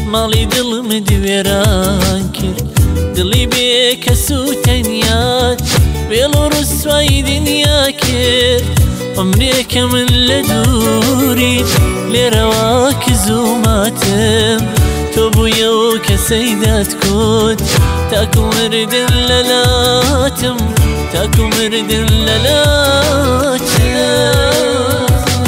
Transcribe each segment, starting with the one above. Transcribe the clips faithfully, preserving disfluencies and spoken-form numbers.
ماڵی دڵم دوێران کرد دڵی بێکەس و تەنیات وێڵ و ڕسوای دنیا کرد عمرێکە من لە دووری لێرەوە کز و ماتم تۆ بوویەوە کەسەی داتکوت تاکو مردن لە لاتم تاکو مردن لە لاتم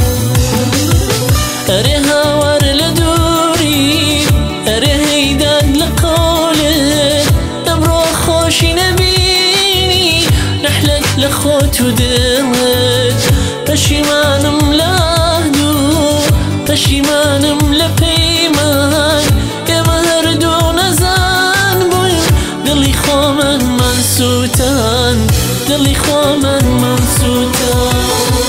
ئەرێ هاوار لە دووری ئەرێ هەیداد لە قەولت ئەمڕۆ خۆشی نەبینی نەحلەت لە خۆت و دڵت پەشیمانم لە دوو پەشیمانم لە پەیمان ئێمە هەردوو نەزان بووین دڵی خۆمان مەنسووتان دڵی خۆمان مەنسووتان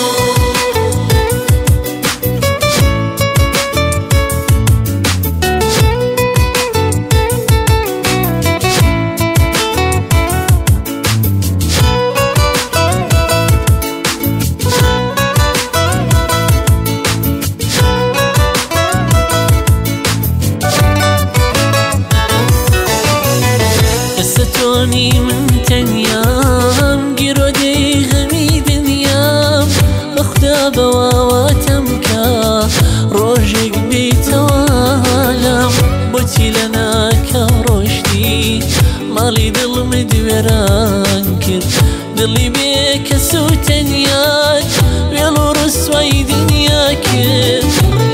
تۆنی من تەنیام گیرۆدەی غەمی دنیام بەخدا بەواواتەم کە ڕۆژێک بیتەوالام بۆچی لە ناکە ڕۆشتی ماڵی دڵم دوێران کرد دڵی بێکەس و تەنیات وێڵ و ڕسوای دنیا کرد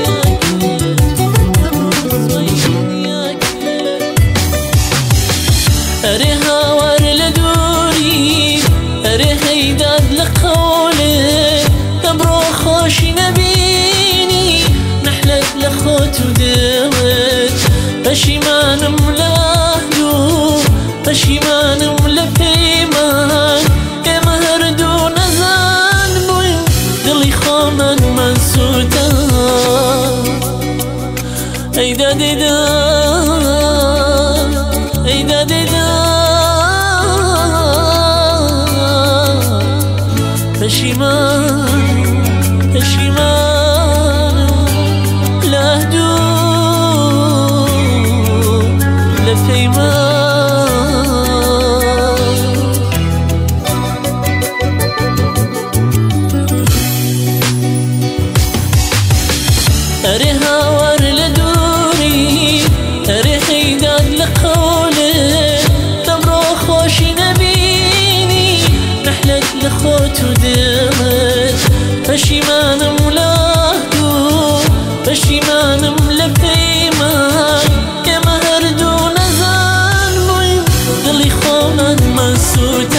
ئەرێ هاوار لە دووری ئەرێ هەیداد لە قەولت ئەمڕۆ خۆشی نەبینی نەحلەت لە خۆت و دڵت پەشیمانم لە دوو پەشیمانم لە پەیمان ئێمە هەردوو نەزان بووین دڵی خۆمان مەنسووتان ئەیداد ئەیداد ئەیداد پەشیمان پەشیمانم لە دوو لە پەیمان ئەرێ هاوار لە دووری ئەرێ هەیداد لە قەولت ئەمڕۆ خۆشی نەبینی نەحلەت لە خۆت و دڵت پەشیمانم لە دوو پەشیمانم لە پەیمان ئێمە هەردوو نەزان بووین دڵی خۆمان مەنسووتان